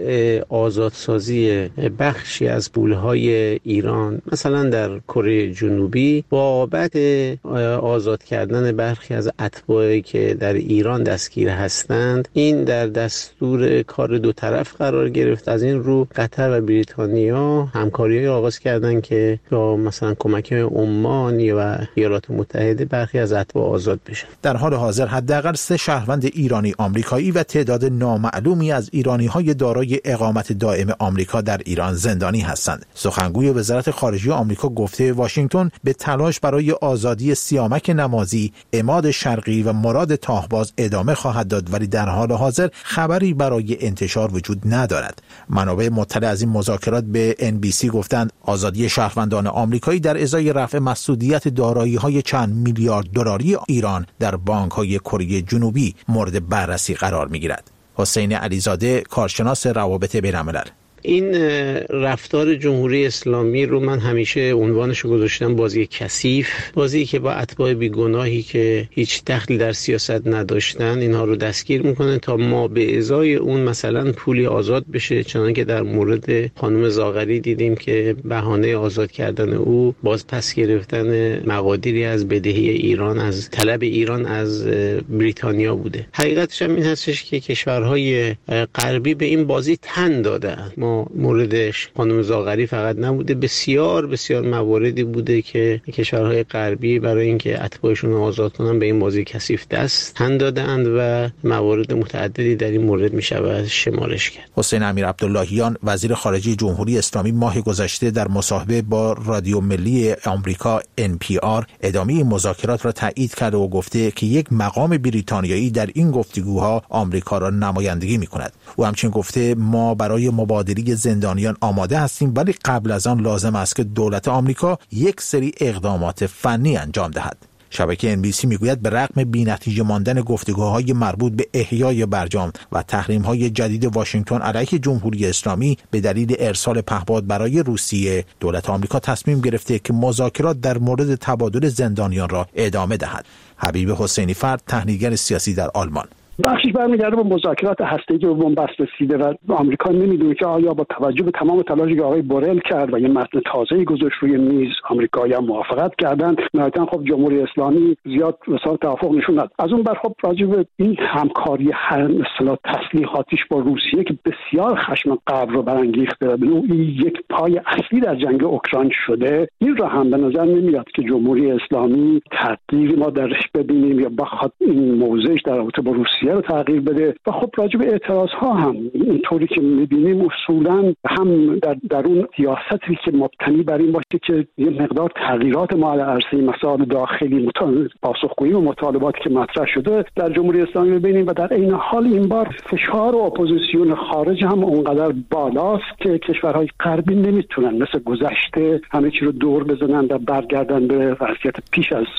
Speaker 9: آزادسازی بخشی از پولهای ایران، مثلا در کره جنوبی، بابت آزاد کردن برخی از اتباعی که در ایران دستگیر هستند، این در دستور کار دو طرف قرار گرفت. از این رو قطر و بریتانیا همکاری آغاز کردن که با مثلا کمک عمان و ایالات متحده برخی از اتباع آزاد بشن.
Speaker 13: در حال حاضر حداقل 3 شهروند ایرانی آمریکایی و تعداد نامعلومی از ایرانی‌های دارای اقامت دائم آمریکا در ایران زندانی هستند. سخنگوی وزارت خارجه آمریکا گفته واشنگتن به تلاش برای آزادی سیامک نمازی، عماد شرقی و مراد تاهباز ادامه خواهد داد، ولی در حال حاضر خبری برای انتشار وجود ندارد. منابع مطلع از این مذاکرات به NBC گفتند آزادی شهروندان آمریکایی در ازای رفع مسئولیت دارایی‌های چند میلیارد دلاری ایران در بانک‌های کره جنوبی مورد بررسی قرار می‌گیرد. حسین علیزاده، کارشناس روابط بین‌الملل:
Speaker 9: این رفتار جمهوری اسلامی رو من همیشه عنوانش رو گذاشتم بازی کثیف، بازی که با اتباع بیگناهی که هیچ دخلی در سیاست نداشتن اینها رو دستگیر میکنه تا ما به ازای اون مثلا پولی آزاد بشه، چنانکه که در مورد خانم زاغری دیدیم که بهانه آزاد کردن او باز پس گرفتن مقادیری از بدهی ایران، از طلب ایران از بریتانیا بوده. حقیقتش هم این هستش که کشورهای غربی به این بازی تن دادن. اما موردش خانم زاغری فقط نبوده، بسیار بسیار مواردی بوده که کشورهای غربی برای اینکه اتباعشون رو آزاد کنن به این بازی کثیف دست تن دادند و موارد متعددی در این مورد میشه شمارش کرد.
Speaker 13: حسین امیرعبداللهیان وزیر خارجه جمهوری اسلامی ماه گذشته در مصاحبه با رادیو ملی آمریکا NPR ادامه مذاکرات را تایید کرده و گفته که یک مقام بریتانیایی در این گفتگوها آمریکا را نمایندگی می‌کند. او همچنین گفته ما برای مبادله زندانیان آماده هستیم، ولی قبل از آن لازم است که دولت آمریکا یک سری اقدامات فنی انجام دهد. شبکه NBC میگوید به رغم بی‌نتیجه ماندن گفتگوهای مربوط به احیای برجام و تحریم‌های جدید واشنگتن علیه جمهوری اسلامی به دلیل ارسال پهپاد برای روسیه، دولت آمریکا تصمیم گرفته که مذاکرات در مورد تبادل زندانیان را ادامه دهد. حبیب حسینی فرد، تحلیلگر سیاسی در آلمان:
Speaker 14: بخشش برمیگرده به مذاکرات هسته‌ای که به بنبست رسیده و آمریکا نمیدونه که آیا با توجه به تمام تلاشی که آقای بورل کرد و یه متن تازه‌ای گذاشت روی میز آمریکایی‌ها موافقت کردن، نهایتاً خب جمهوری اسلامی زیاد وسال توافق نشون نداد. از اون بر خب راجع به این همکاری اصطلاح تسلیحاتیش با روسیه که بسیار خشم غرب رو برانگیخته، به نوعی یک پای اصلی در جنگ اوکراین شده، این را هم به نظر نمیاد که جمهوری اسلامی تغییری ما درش ببینیم یا بخواد این موضعش در رابطه با روسیه رو تغییر بده. و خب راجع به اعتراض ها هم اینطوری که میبینیم اصولا هم در اون سیاستی که مبتنی بر این باشه که یه مقدار تغییرات ما در عرصه مسائل داخلی پاسخگویی و مطالباتی که مطرح شده در جمهوری اسلامی ببینیم و در عین حال این بار فشار و اپوزیسیون خارج هم اونقدر بالاست که کشورهای غربی نمیتونن مثل گذشته همه چی رو دور بزنن و برگردن به وضعیت پیش از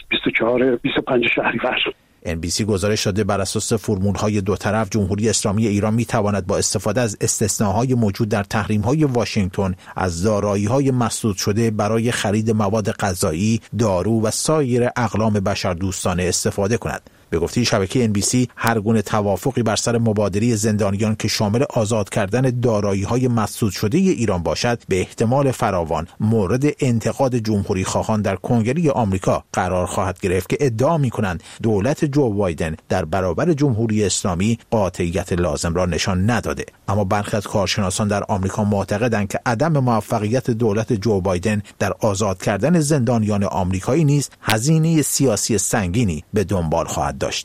Speaker 14: 24-25 شهریور.
Speaker 13: NBC گزارش داده بر اساس فرمول‌های دو طرف جمهوری اسلامی ایران می‌تواند با استفاده از استثناء‌های موجود در تحریم‌های واشنگتن از دارایی‌های مسدود شده برای خرید مواد غذایی، دارو و سایر اقلام بشردوستانه استفاده کند. به گفته شبکه NBC هر گونه توافقی بر سر مبادله زندانیان که شامل آزاد کردن دارایی‌های مسدود شده ایران باشد به احتمال فراوان مورد انتقاد جمهوری خواهان در کنگره آمریکا قرار خواهد گرفت که ادعا می‌کنند دولت جو بایدن در برابر جمهوری اسلامی قاطعیت لازم را نشان نداده. اما برخی از کارشناسان در آمریکا معتقدند که عدم موفقیت دولت جو بایدن در آزاد کردن زندانیان آمریکایی نیز هزینه سیاسی سنگینی به دنبال خواهد داشت.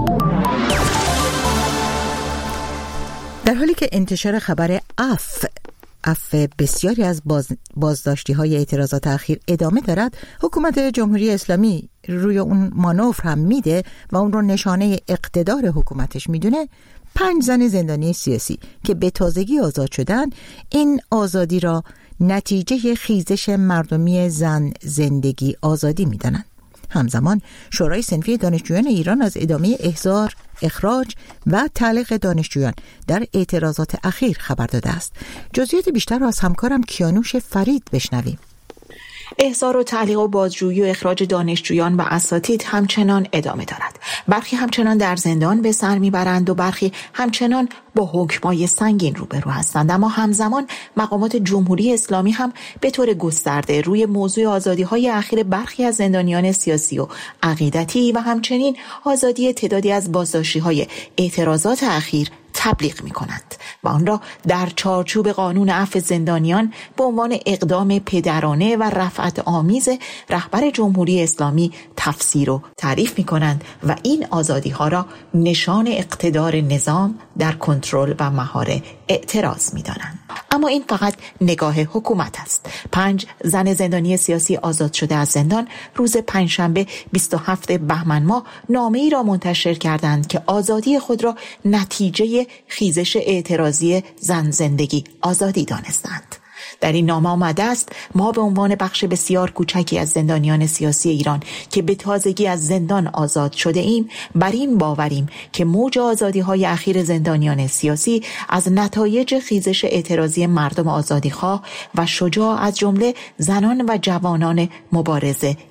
Speaker 1: در حالی که انتشار خبر عفو بسیاری از بازداشتی‌های اعتراضات اخیر ادامه دارد، حکومت جمهوری اسلامی روی اون مانور هم میده و اون رو نشانه اقتدار حکومتش میدونه. 5 زن زندانی سیاسی که به تازگی آزاد شدن این آزادی را نتیجه خیزش مردمی زن زندگی آزادی میدانند. همزمان شورای صنفی دانشجویان ایران از ادامه احضار، اخراج و تعلیق دانشجویان در اعتراضات اخیر خبر داده است. جزئیات بیشتر را از همکارم کیانوش فرید بشنویم.
Speaker 15: احضار و تعلیق و بازجویی و اخراج دانشجویان و اساتید همچنان ادامه دارد. برخی همچنان در زندان به سر میبرند و برخی همچنان با حکمای سنگین روبرو هستند. اما همزمان مقامات جمهوری اسلامی هم به طور گسترده روی موضوع آزادی‌های اخیر برخی از زندانیان سیاسی و عقیدتی و همچنین آزادی تعدادی از بازداشتی‌های اعتراضات اخیر تبلیغ می‌کنند و آن را در چارچوب قانون عفو زندانیان به عنوان اقدام پدرانه و رفعت آمیز رهبر جمهوری اسلامی تفسیر و تعریف می‌کنند و این آزادی‌ها را نشان اقتدار نظام در کنترل و مهار اعتراض می‌دانند. اما این فقط نگاه حکومت است. 5 زن زندانی سیاسی آزاد شده از زندان روز پنجشنبه 27 بهمن ماه نامه‌ای را منتشر کردند که آزادی خود را نتیجه خیزش اعتراضی زن زندگی آزادی دانستند. در این نامه آمده است ما به عنوان بخش بسیار کوچکی از زندانیان سیاسی ایران که به تازگی از زندان آزاد شده ایم بر این باوریم که موج آزادی‌های اخیر زندانیان سیاسی از نتایج خیزش اعتراضی مردم آزادیخواه و شجاع از جمله زنان و جوانان مبارزه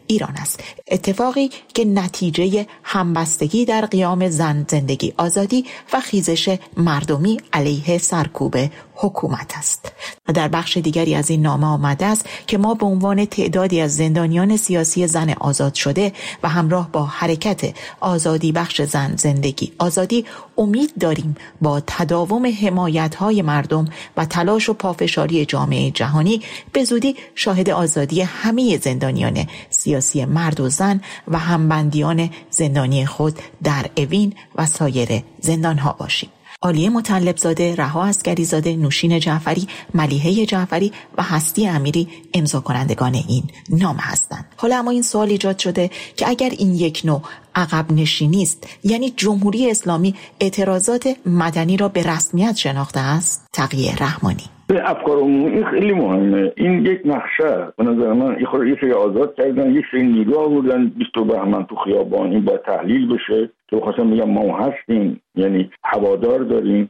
Speaker 15: ایران است. اتفاقی که نتیجه همبستگی در قیام زن، زندگی، آزادی و خیزش مردمی علیه سرکوب حکومت است. و در بخش دیگری از این نامه آمده است که ما به عنوان تعدادی از زندانیان سیاسی زن آزاد شده و همراه با حرکت آزادی بخش زن، زندگی، آزادی امید داریم با تداوم حمایت‌های مردم و تلاش و پافشاری جامعه جهانی به زودی شاهد آزادی همه زندانیان سیاسی مرد و زن و همبندیان زندانی خود در اوین و سایر زندان‌ها باشیم. عالیه مطلبزاده، رها عسگریزاده، نوشین جعفری، ملیحه جعفری و هستی امیری امضا کنندگان این نامه هستند. حالا اما این سوال ایجاد شده که اگر این یک نوع عقب نشینی است، یعنی جمهوری اسلامی اعتراضات مدنی را به رسمیت شناخته است؟ تقی رحمانی:
Speaker 16: به افکار عمومی این خیلی مهمه. این یک نقشه به نظر من یه سری آزاد کردن، یک سری نیرو آوردن 20 بهمن تو خیابان. این باید تحلیل بشه که بخواستم بگم ما هستیم، یعنی هوادار داریم.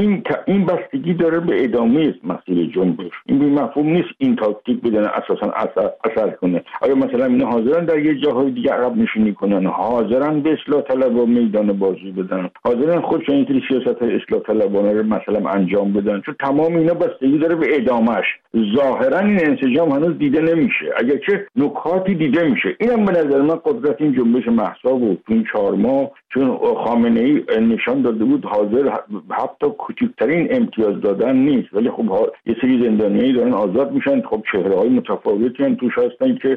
Speaker 16: این بستگی داره به ادامه مسیر جنبش. این به مفهوم نیست این تاکتیک بدن اساسا اثر کنه. آیا مثلا اینا حاضرن در یه جاهای دیگه عقب نشینی کنن، حاضرن به اصلاح طلبا میدان بازی بدن، حاضرن خودشون این سیاست اصلاح طلبانه رو مثلا انجام بدن؟ چون تمام اینا بستگی داره به ادامهش. ظاهرا این انسجام هنوز دیده نمیشه، اگرچه نکاتی دیده میشه. اینم به نظر من قدرت این جنبش مهسا بود تو این 4 ماه، چون خامنه‌ای نشان داده بود حاضر حتی کوچکترین امتیاز دادن نیست، ولی خب یه سری زندانیایی دارن آزاد میشن. خب چهره‌های متفاوتی هم توش هستن که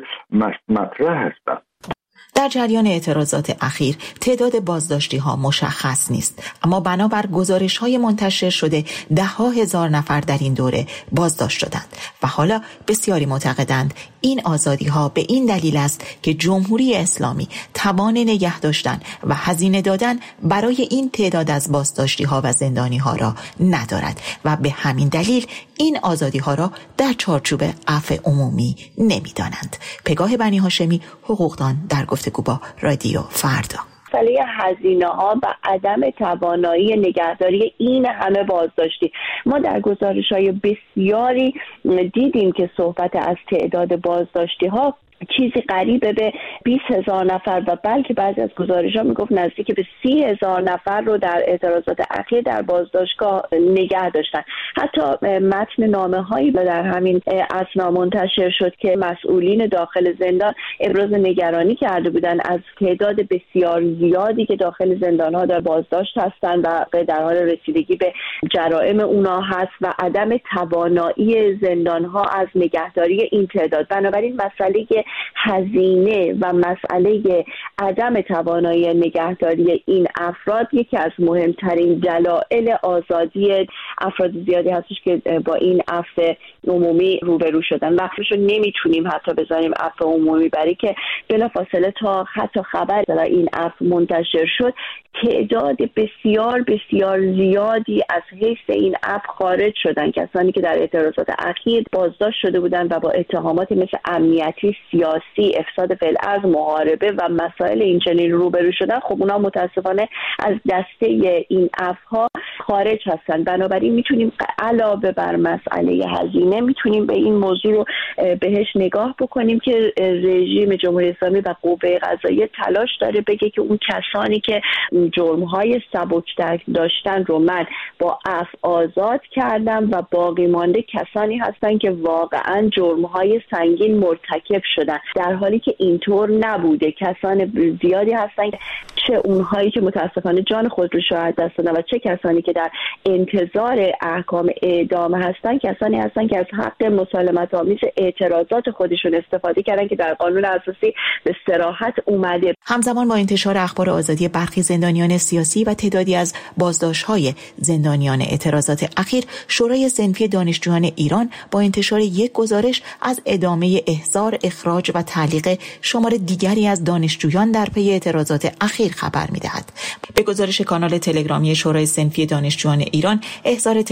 Speaker 16: مطرح هستن.
Speaker 15: در جریان اعتراضات اخیر تعداد بازداشتی ها مشخص نیست، اما بنابر گزارش های منتشر شده 10,000 نفر در این دوره بازداشت شدند و حالا بسیاری معتقدند این آزادی ها به این دلیل است که جمهوری اسلامی توان نگه داشتن و هزینه دادن برای این تعداد از بازداشتی ها و زندانی ها را ندارد و به همین دلیل این آزادی ها را در چارچوب عفو عمومی نمیدانند. پگاه بنی هاشمی، حقوقدان، در گفتگو با رادیو فردا.
Speaker 17: مسئله هزینه‌ها و عدم توانایی نگهداری این همه بازداشتی. ما در گزارش‌های بسیاری دیدیم که صحبت از تعداد بازداشتی‌ها چیزی قریب به 20,000 نفر و بلکه بعضی از گزارش‌ها میگفت نزدیک به 30,000 نفر رو در اعتراضات اخیر در بازداشتگاه نگه داشتن. حتی متن نامه‌هایی در همین اثنا منتشر شد که مسئولین داخل زندان ابراز نگرانی کرده بودند از تعداد بسیار زیادی که داخل زندان‌ها در بازداشت هستند و در حال رسیدگی به جرائم اونا هست و عدم توانایی زندان‌ها از نگهداری این تعداد. بنابراین مسئله هزینه و مسئله عدم توانایی نگهداری این افراد یکی از مهمترین دلایل آزادی افراد زیادی هستش که با این عفو عمومی روبرو شدن و نمیتونیم حتی بذاریم عفو عمومی، برای که بلافاصله تا حتی خبر در این عفو منتشر شد تعداد بسیار بسیار زیادی از حیث این عفو خارج شدن، کسانی که در اعتراضات اخیر بازداشت شده بودند و با اتهامات مثل امنیتی، سیاسی، افساد فی‌الارض، محاربه و مسائل اینچنین روبرو شدن. خب اونا متاسفانه از دسته این عفوها خارج هستن. بنابراین میتونیم علاوه بر مسئله هزینه میتونیم به این موضوع رو بهش نگاه بکنیم که رژیم جمهوری اسلامی و قوه قضاییه تلاش داره بگه که اون کسانی که جرم‌های سبک‌تر داشتن رو من با عفو آزاد کردم و باقی مانده کسانی هستن که واقعاً جرم‌های سنگین مرتکب شدن، در حالی که اینطور نبوده. کسان زیادی هستن، چه اونهایی که متاسفانه جان خود رو شاید دست دادن و چه کسانی که در انتظار احکام اعدام هستن، کسانی هستن که از حق مسالمت آمیز اعتراضات خودشون استفاده کردن که در قانون اساسی به صراحت اومده.
Speaker 15: همزمان با انتشار اخبار آزادی برخی زندانیان سیاسی و تعدادی از بازداشت‌های زندانیان اعتراضات اخیر، شورای صنفی دانشجویان ایران با انتشار یک گزارش از ادامه احضار، اخراج و تعلیق شمار دیگری از دانشجویان در پی اعتراضات اخیر خبر می‌دهد. به گزارش کانال تلگرامی شورای صنفی دانشجویان ایران، احضار تلفنی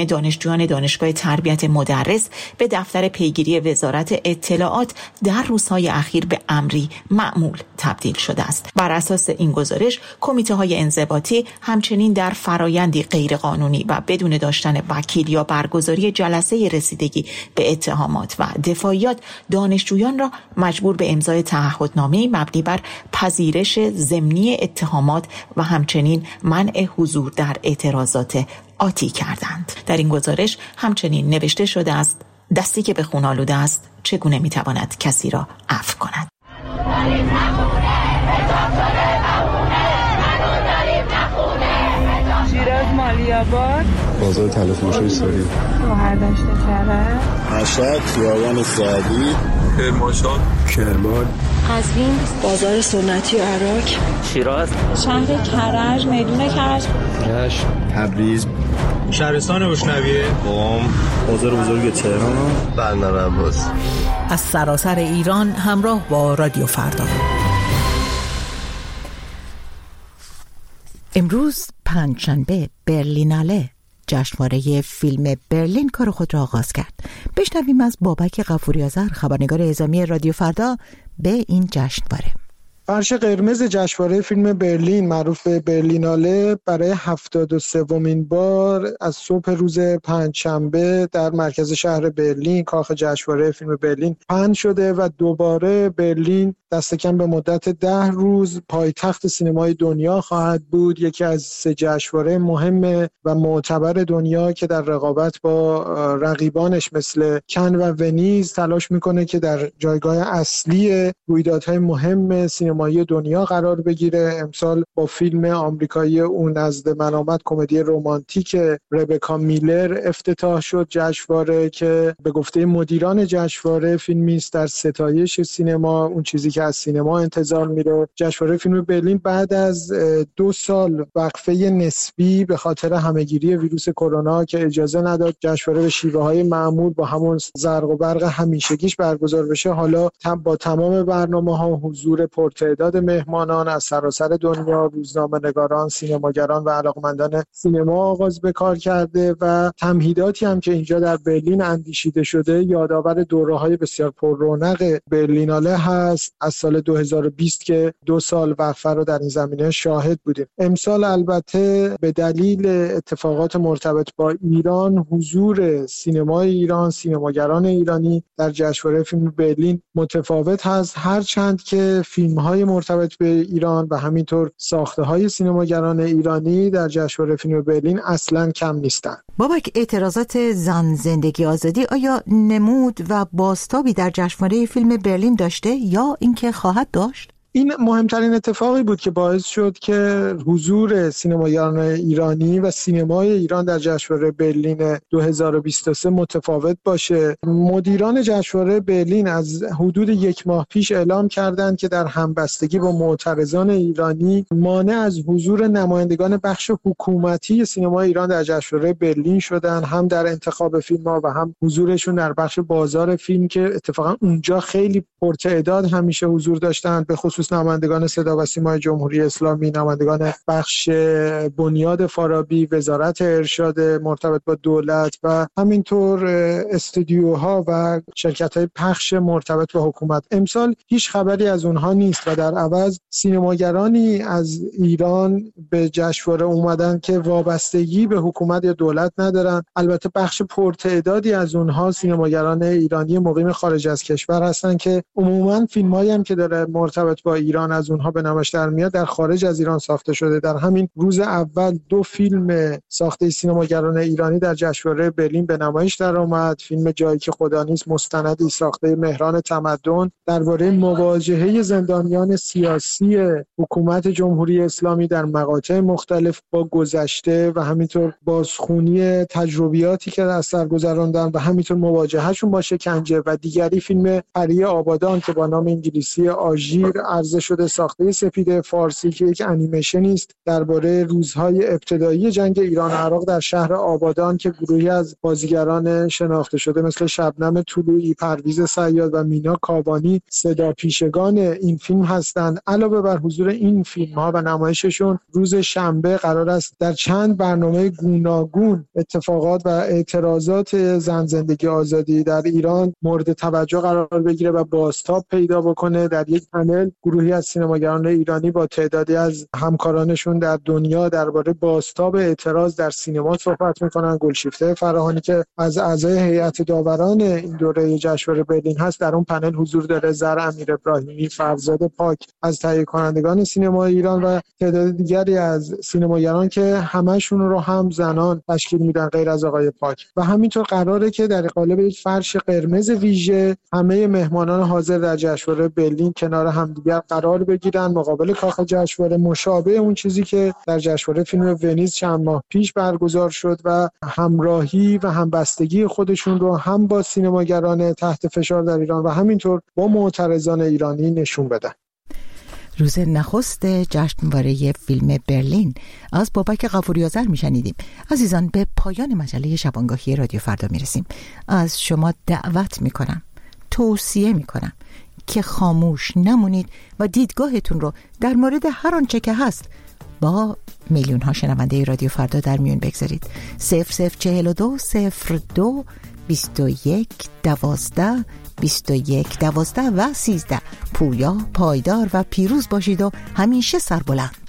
Speaker 15: بین دانشجویان دانشگاه تربیت مدرس به دفتر پیگیری وزارت اطلاعات در روزهای اخیر به امری معمول تبدیل شده است. بر اساس این گزارش کمیته‌های انضباطی همچنین در فرایندی غیرقانونی و بدون داشتن وکیل یا برگزاری جلسه رسیدگی به اتهامات و دفاعیات دانشجویان را مجبور به امضای تعهدنامه مبنی بر پذیرش ضمنی اتهامات و همچنین منع حضور در اعتراضات آتی کردند. در این گزارش همچنین نوشته شده است دستی که به خون آلوده است چگونه میتواند کسی را عفو کند.
Speaker 4: شیراز مالی‌آباد،
Speaker 18: بازار تلفروشی سوری،
Speaker 4: گوهردشت کرج،
Speaker 18: مشهد خیابان سعدی، کرمانشاه، کرمان،
Speaker 19: قزوین، بازار سنتی عراق،
Speaker 20: شیراز،
Speaker 19: شهر کرج، میدون کرج،
Speaker 18: رشت، تبریز،
Speaker 21: شهرستان اشنویه،
Speaker 18: قم، بازار بزرگ تهران، بندر عباس.
Speaker 1: از سراسر ایران همراه با رادیو فردا. امروز پنجشنبه برلیناله جشنواره فیلم برلین کار خود را آغاز کرد. بشنویم از بابک غفوری‌آذر خبرنگار اعزامی رادیو فردا به این جشنواره.
Speaker 22: فرش قرمز جشنواره فیلم برلین معروف به برلیناله برای 73مین بار از صبح روز پنجشنبه در مرکز شهر برلین کاخ جشنواره فیلم برلین پهن شده و دوباره برلین دست کم به مدت 10 روز پایتخت سینمای دنیا خواهد بود. یکی از 3 جشنواره مهم و معتبر دنیا که در رقابت با رقیبانش مثل کن و ونیز تلاش میکنه که در جایگاه اصلی رویدادهای مهم سینمایی دنیا قرار بگیره. امسال با فیلم آمریکایی اون نزد من آمد، کمدی رمانتیک ربکا میلر افتتاح شد جشنواره که به گفته مدیران جشنواره فیلمی است در ستایش سینما، اون چیزی که از سینما انتظار میره. جشنواره فیلم برلین بعد از 2 سال وقفه نسبی به خاطر همهگیری ویروس کرونا که اجازه نداد جشنواره به شیوه‌های معمول با همون زرق و برق همیشگیش برگزار بشه، حالا با تمام برنامه‌ها حضور پرتعداد مهمانان از سراسر دنیا، روزنامه‌نگاران، سینماگران و علاقمندان سینما آغاز به کار کرده و تمهیداتی هم که اینجا در برلین اندیشیده شده یادآور دوره‌های بسیار پررونق برلیناله هست از سال 2020 که 2 سال وقفه رو در این زمینه شاهد بودیم. امسال البته به دلیل اتفاقات مرتبط با ایران حضور سینمای ایران، سینماگران ایرانی در جشنواره فیلم برلین متفاوت هست، هرچند که فیلم‌های مرتبط به ایران و همینطور ساخته‌های سینماگران ایرانی در جشنواره فیلم برلین اصلاً کم نیستند.
Speaker 1: بابک، اعتراضات زن، زندگی، آزادی آیا نمود و بازتابی در جشنواره فیلم برلین داشته یا اینکه خواهد داشت؟
Speaker 22: این مهمترین اتفاقی بود که باعث شد که حضور سینماگران ایرانی و سینمای ایران در جشنواره برلین 2023 متفاوت باشه. مدیران جشنواره برلین از حدود 1 ماه پیش اعلام کردند که در همبستگی با معترضان ایرانی مانع از حضور نمایندگان بخش حکومتی سینمای ایران در جشنواره برلین شدن، هم در انتخاب فیلم‌ها و هم حضورشون در بخش بازار فیلم که اتفاقا اونجا خیلی پرتعداد همیشه حضور داشتند، به خصوص نمایندگان صدا و سیمای جمهوری اسلامی، نمایندگان بخش بنیاد فارابی، وزارت ارشاد مرتبط با دولت و همینطور استودیوها و شرکت‌های پخش مرتبط با حکومت. امسال هیچ خبری از اونها نیست و در عوض سینماگرانی از ایران به جشنواره اومدن که وابستگی به حکومت یا دولت ندارن. البته بخش پرتعدادی از اونها سینماگران ایرانی مقیم خارج از کشور هستن که عموماً فیلمایی هم که داره مرتبط با ایران از اونها به نمایش در میاد در خارج از ایران ساخته شده. در همین روز اول 2 فیلم ساخته سینماگران ایرانی در جشنواره برلین به نمایش در آمد. فیلم جایی که خدا نیست، مستندی ساخته مهران تمدن درباره مواجهه زندانیان سیاسی حکومت جمهوری اسلامی در مقاطع مختلف با گذشته و همینطور بازخوانی تجربیاتی که از سر گذراندن و همینطور مواجههشون با شکنجه، و دیگری فیلم پری آبادان که با نام انگلیسی آژیر عرضه شده ساخته سپید فارسی که یک انیمیشنی است درباره روزهای ابتدایی جنگ ایران و عراق در شهر آبادان که گروهی از بازیگران شناخته شده مثل شبنم طلوعی، پرویز صیاد و مینا کابانی صدا پیشگان این فیلم هستند. علاوه بر حضور این فیلم‌ها و نمایششون روز شنبه قرار است در چند برنامه گوناگون اتفاقات و اعتراضات زن زندگی آزادی در ایران مورد توجه قرار بگیره و بازتاب پیدا بکنه. در یک پنل گروهی از سینماگران ایرانی با تعدادی از همکارانشون در دنیا درباره بازتاب اعتراض در سینما صحبت میکنن. گلشیفته فراهانی که از اعضای هیئت داوران این دوره جشنواره برلین هست در اون پنل حضور داره. زهر امیر ابراهیمی، فرزاد پاک از تهیه کنندگان سینما ایران و تعداد دیگری از سینماگران که همشون رو هم زنان تشکیل میدن غیر از آقای پاک. و همینطور قراره که در قالب یک فرش قرمز ویژه همه مهمانان حاضر در جشنواره برلین کنار همدیگر قرار بگیرن مقابل کاخ جشنواره، مشابه اون چیزی که در جشنواره فیلم ونیز چند ماه پیش برگزار شد و همراهی و همبستگی خودشون رو هم با سینماگران تحت فشار در ایران و همینطور با معترضان ایرانی نشون بدن.
Speaker 1: روز نخست جشنواره فیلم برلین از بابک غفوری‌آذر میشنیدیم. عزیزان، به پایان مجله شبانگاهی رادیو فردا میرسیم. از شما دعوت میکنم، توصیه میکنم که خاموش نمونید و دیدگاهتون رو در مورد هر آنچه که هست با میلیون ها شنونده رادیو فردا در میون بگذارید. 0042 02 21 12 21 12 و 13. پویا، پایدار و پیروز باشید و همیشه سربلند.